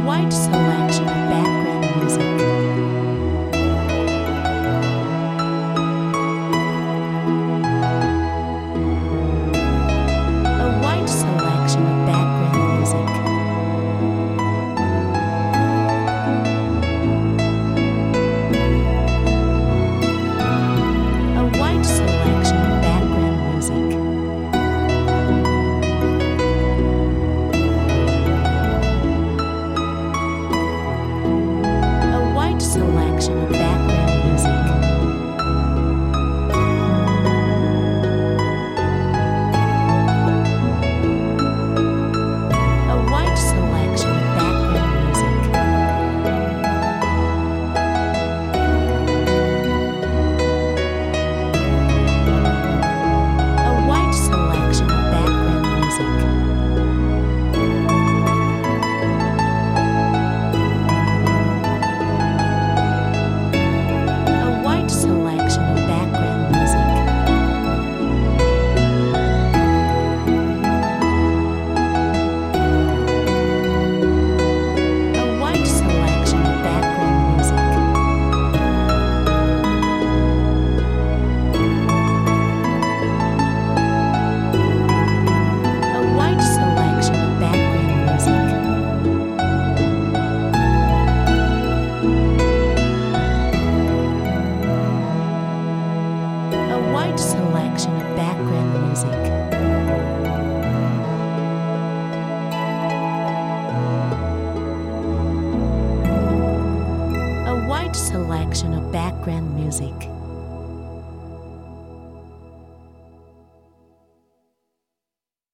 wide selection of background music. A wide selection of background music. A wide selection of background music. A wide selection of background music. A wide selection of background music. A wide selection of background music. A wide selection of background music. A wide selection of background music. A wide selection of background music. A wide selection of background music. A wide selection of background music.